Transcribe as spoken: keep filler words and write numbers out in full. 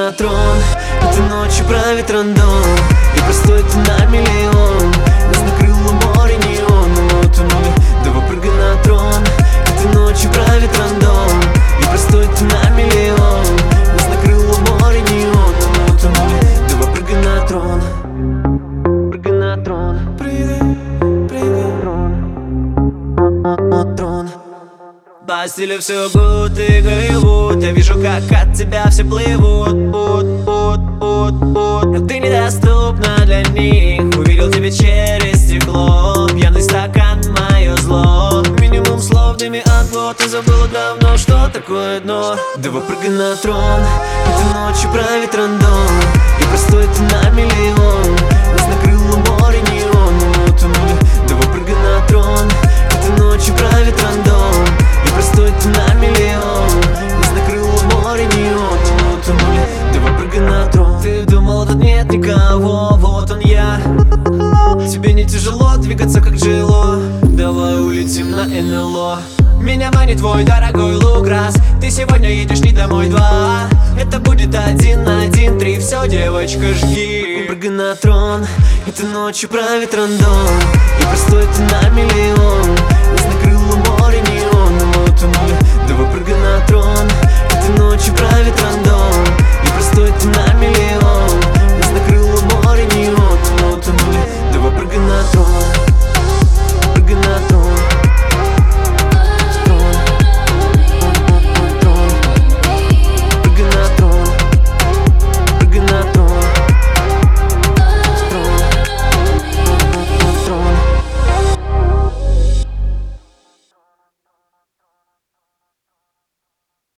на трон. Этой ночью правит рандом, и простой ты на миллион. Нас накрыло море неоном, мы утонули. Давай прыгай на трон. Этой ночью правит рандом, и простой ты на миллион. Нас накрыло море неоном, мы утонули. Давай прыгай на трон. Прыгай на трон. Прыгай, прыгай на трон. По стилю все гуд и Голливуд. Я вижу, как от тебя все плывут. Пут, пут, пут, пут. Но ты недоступна для них. Увидел тебя через стекло. Пьяный стакан, мое зло. Минимум слов, дыми от год. Ты забыла давно, что такое дно. Давай прыгай на трон. Этой ночью правит рандом, и простой ты на миллион. Нас накрыло море неоном, мы утонули. Давай прыгай на трон. Этой ночью правит рандом, и простой ты на миллион. Нас накрыло море неоном, мы утонули. Давай прыгай на трон. Ты думал, тут нет никого, вот он я. Тебе не тяжело двигаться, как джило. Давай улетим на эн эл о. Меня манит твой дорогой лук, раз ты сегодня едешь не домой, два. Это будет один на один, три. Все, девочка, жги. Прыгай на трон. Этой ночью правит рандом, и простой ты на миллион. Нас накрыло море неоном, мы утонули. Давай прыгай на трон. Этой ночью правит рандом.